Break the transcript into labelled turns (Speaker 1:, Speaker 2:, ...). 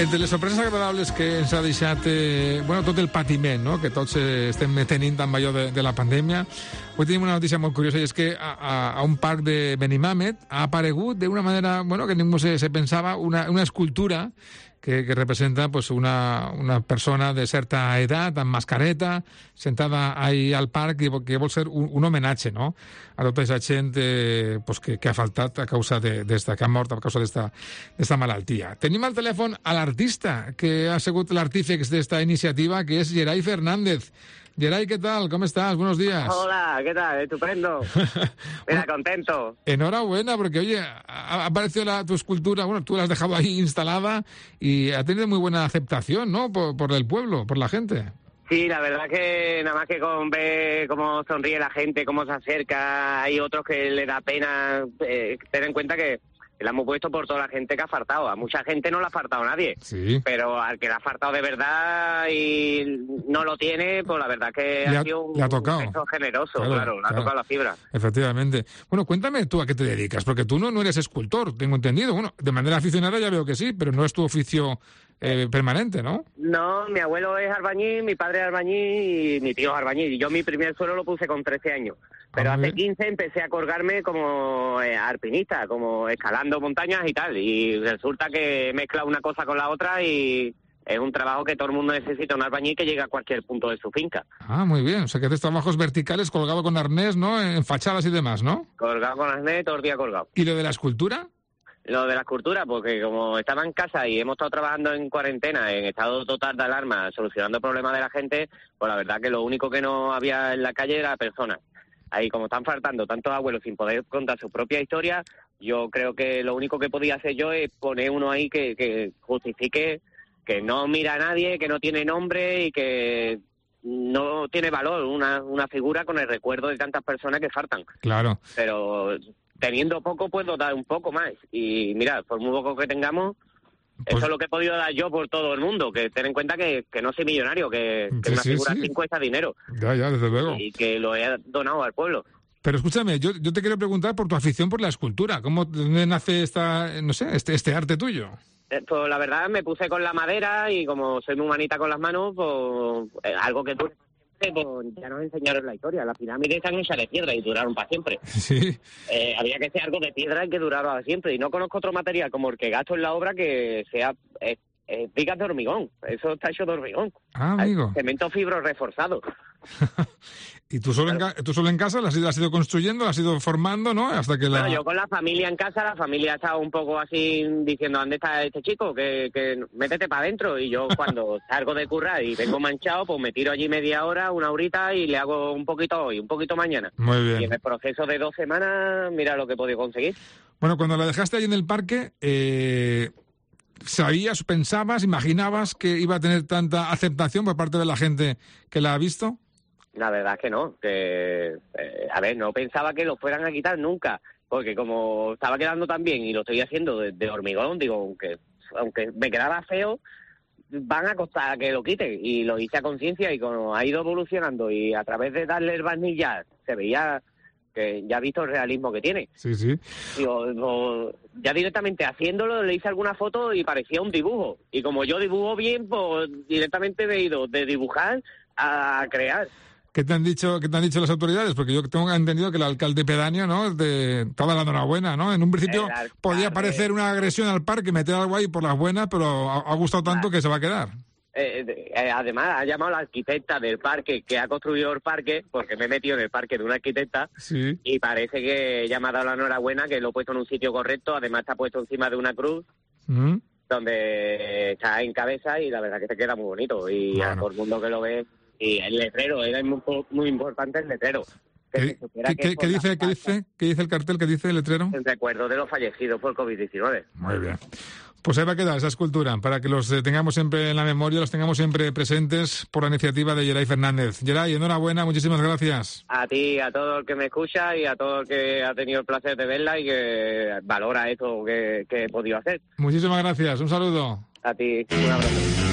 Speaker 1: Entre les sorpreses agradables que ens ha deixat tot el patiment, no?, que tots estem tenint amb allò de la pandèmia, avui tenim una notícia molt curiosa, i és que a un parc de Benimàmet ha aparegut d'una manera que ningú se pensava una escultura que representa pues una persona de certa edat, amb mascareta, sentada ahí al parc, i que vol ser un homenatge, no?, a tota aquesta gent que ha faltat a causa que ha mort a causa d'esta malaltia. Tenim al telèfon a l'artista que ha sigut l'artífex d'esta iniciativa, que és Gerai Fernández. Gerai, ¿qué tal? ¿Cómo estás? Buenos días.
Speaker 2: Hola, ¿qué tal? Estupendo. Mira, contento.
Speaker 1: Enhorabuena, porque, oye, ha aparecido tu escultura, tú la has dejado ahí instalada y ha tenido muy buena aceptación, ¿no?, por el pueblo, por la gente.
Speaker 2: Sí, la verdad que nada más que con ver cómo sonríe la gente, cómo se acerca, hay otros que le da pena. Ten en cuenta que la hemos puesto por toda la gente que ha faltado. A mucha gente no le ha faltado nadie,
Speaker 1: sí,
Speaker 2: pero al que le ha faltado de verdad y no lo tiene, pues la verdad que ha sido un gesto generoso, claro, le ha tocado la fibra.
Speaker 1: Efectivamente. Bueno, cuéntame tú a qué te dedicas, porque tú no eres escultor, tengo entendido. Bueno, de manera aficionada ya veo que sí, pero no es tu oficio permanente, ¿no?
Speaker 2: No, mi abuelo es albañil, mi padre es albañil y mi tío es albañil. Y yo mi primer suelo lo puse con 13 años. Pero hace 15 empecé a colgarme como alpinista, como escalando montañas y tal. Y resulta que he mezclado una cosa con la otra y es un trabajo que todo el mundo necesita, un albañil que llegue a cualquier punto de su finca.
Speaker 1: Ah, muy bien. O sea, que haces trabajos verticales colgado con arnés, ¿no?, en fachadas y demás, ¿no?
Speaker 2: Colgado con arnés, todo el día colgado.
Speaker 1: ¿Y lo de la escultura?
Speaker 2: Lo de la escultura, porque como estaba en casa y hemos estado trabajando en cuarentena, en estado total de alarma, solucionando problemas de la gente, pues la verdad que lo único que no había en la calle era personas. Ahí, como están faltando tantos abuelos sin poder contar su propia historia, yo creo que lo único que podía hacer yo es poner uno ahí que justifique que no mira a nadie, que no tiene nombre y que no tiene valor, una figura con el recuerdo de tantas personas que faltan.
Speaker 1: Claro.
Speaker 2: Pero teniendo poco puedo dar un poco más. Y mira, por muy poco que tengamos, pues eso es lo que he podido dar yo por todo el mundo. Que ten en cuenta que no soy millonario, que
Speaker 1: sí,
Speaker 2: una figura
Speaker 1: sí,
Speaker 2: así cuesta dinero.
Speaker 1: Ya, desde luego.
Speaker 2: Y que lo he donado al pueblo.
Speaker 1: Pero escúchame, yo te quiero preguntar por tu afición por la escultura. ¿Dónde nace este arte tuyo?
Speaker 2: Pues la verdad me puse con la madera y como soy muy manita con las manos, pues algo que dure siempre, pues ya nos enseñaron la historia. Las pirámides están hechas de piedra y duraron para siempre.
Speaker 1: Sí.
Speaker 2: Había que ser algo de piedra y que durara para siempre. Y no conozco otro material como el que gasto en la obra que sea vigas de hormigón. Eso está hecho de hormigón.
Speaker 1: Ah, amigo.
Speaker 2: Cemento fibro reforzado.
Speaker 1: ¿Y tú solo en casa la has ido construyendo, la has ido formando, no? Hasta que
Speaker 2: Bueno, yo con la familia en casa, la familia estaba un poco así diciendo, ¿dónde está este chico? Que métete para adentro. Y yo cuando salgo de currar y vengo manchado, pues me tiro allí media hora, una horita y le hago un poquito hoy, un poquito mañana.
Speaker 1: Muy bien.
Speaker 2: Y en el proceso de 2 semanas, mira lo que he podido conseguir.
Speaker 1: Bueno, cuando la dejaste ahí en el parque, ¿sabías, pensabas, imaginabas que iba a tener tanta aceptación por parte de la gente que la ha visto?
Speaker 2: La verdad es que no, no pensaba que lo fueran a quitar nunca, porque como estaba quedando tan bien y lo estoy haciendo de hormigón, digo, aunque me quedaba feo, van a costar que lo quiten, y lo hice a conciencia y como ha ido evolucionando y a través de darle el barniz ya se veía que ya he visto el realismo que tiene.
Speaker 1: Sí, sí.
Speaker 2: Digo, ya directamente haciéndolo le hice alguna foto y parecía un dibujo, y como yo dibujo bien, pues directamente me he ido de dibujar a crear.
Speaker 1: ¿Qué te han dicho las autoridades? Porque yo tengo entendido que el alcalde pedáneo, ¿no?, estaba dando la buena, ¿no? En un principio podía parecer una agresión al parque, meter algo ahí por las buenas, pero ha gustado tanto que se va a quedar.
Speaker 2: Además, ha llamado a la arquitecta del parque que ha construido el parque, porque me he metido en el parque de una arquitecta,
Speaker 1: sí,
Speaker 2: y parece que ella me ha dado la enhorabuena, que lo he puesto en un sitio correcto, además está puesto encima de una cruz, donde está en cabeza, y la verdad que se queda muy bonito, y a todo el mundo que lo ve. Y el letrero, era muy importante el letrero.
Speaker 1: ¿Qué dice el cartel? ¿Qué dice el letrero?
Speaker 2: En recuerdo de los fallecidos por COVID-19.
Speaker 1: Muy bien. Pues ahí va a quedar esa escultura, para que los tengamos siempre en la memoria, los tengamos siempre presentes por la iniciativa de Gerai Fernández. Gerai, enhorabuena, muchísimas gracias.
Speaker 2: A ti, a todo el que me escucha y a todo el que ha tenido el placer de verla y que valora esto que he podido hacer.
Speaker 1: Muchísimas gracias, un saludo.
Speaker 2: A ti, un abrazo.